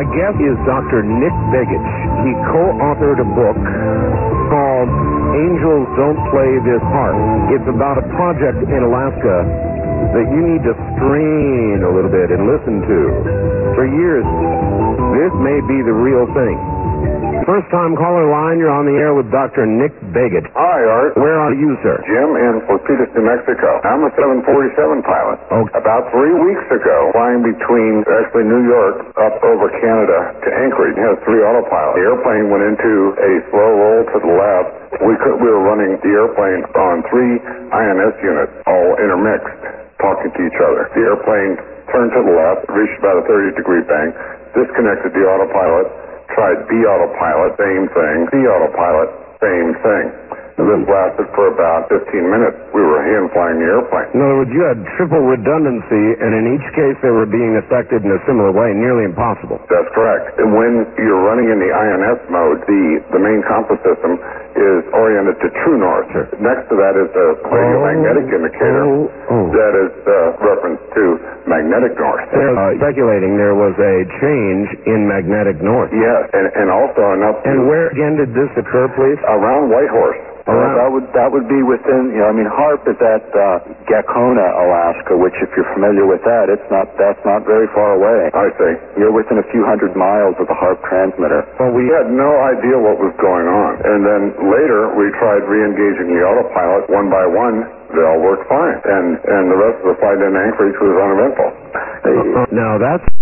My guest is Dr. Nick Begich. He co-authored a book called Angels Don't Play This Harp. It's about a project in Alaska that you need to strain a little bit and listen to. For years, this may be the real thing. First-time caller line, you're on the air with Dr. Nick Begich. Hi, Art. Where are you, sir? Jim in Milpitas, New Mexico. I'm a 747 pilot. Okay. About 3 weeks ago, flying between actually New York up over Canada to Anchorage, it has 3 autopilots. The airplane went into a slow roll to the left. We were running the airplane on 3 INS units, all intermixed, talking to each other. The airplane turned to the left, reached about a 30-degree bank, disconnected the autopilot, tried B autopilot, same thing. C autopilot, same thing. This lasted for about 15 minutes. We were hand flying the airplane. In other words, you had triple redundancy, and in each case they were being affected in a similar way, nearly impossible. That's correct. And when you're running in the INS mode, the main compass system is oriented to true north. Sure. Next to that is a radiomagnetic indicator that is reference to magnetic north. Speculating there was a change in magnetic north. Yes, and also enough. And where again did this occur, please? Around Whitehorse. That would be within, HARP is at Gacona, Alaska, which if you're familiar with that, that's not very far away. I see. You're within a few hundred miles of the HARP transmitter. Well, we had no idea what was going on. And then later we tried re-engaging the autopilot one by one. They all worked fine. And the rest of the flight in Anchorage was uneventful. Now that's